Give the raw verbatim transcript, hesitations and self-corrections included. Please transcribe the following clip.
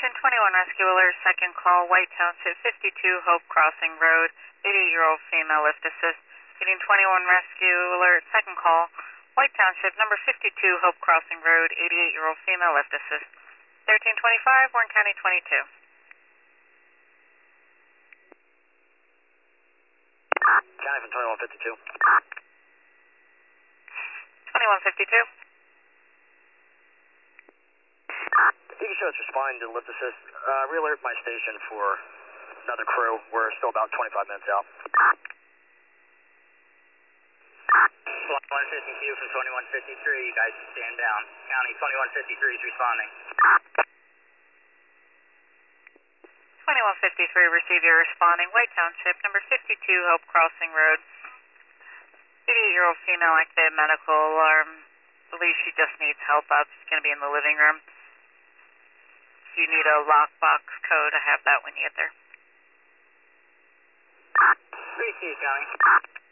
twenty-one Rescue Alert, second call, White Township, fifty-two Hope Crossing Road, eighty-eight-year-old female lift assist. Getting twenty-one Rescue Alert, second call, White Township, number fifty-two Hope Crossing Road, eighty-eight-year-old female lift assist. thirteen twenty-five, Warren County twenty-two. County from twenty-one fifty-two. twenty-one fifty-two. If you can show us responding to lift assist, uh, re-alert my station for another crew. We're still about twenty-five minutes out. twenty-one fifty-two from twenty-one fifty-three, you guys stand down. County twenty-one fifty-three is responding. twenty-one fifty-three, receive your responding. White Township, number fifty-two Hope Crossing Road, eighty-eight-year-old female activated medical alarm. I believe she just needs help out. She's going to be in the living room. If you need a lockbox code, I have that when you get there. Appreciate it, County.